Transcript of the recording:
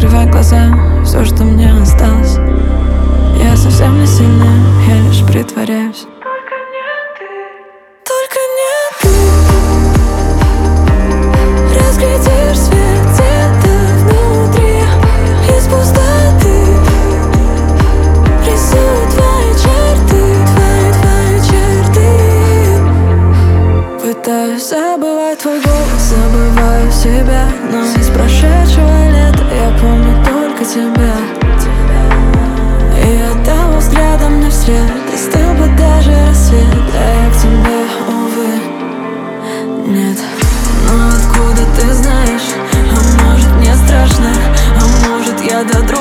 Закрывай глаза, все, что мне осталось. Я совсем не сильная, я лишь притворяюсь. Только не ты. Разглядишь свет где-то внутри. Из пустоты рисую твои черты. Пытаюсь забывать твой голос, забываю себя. Но из прошедшего лета я помню только тебя. И от того взгляда мне вслед остыл бы даже рассвет. А я к тебе, увы, нет. Но откуда ты знаешь? А может мне страшно? А может я до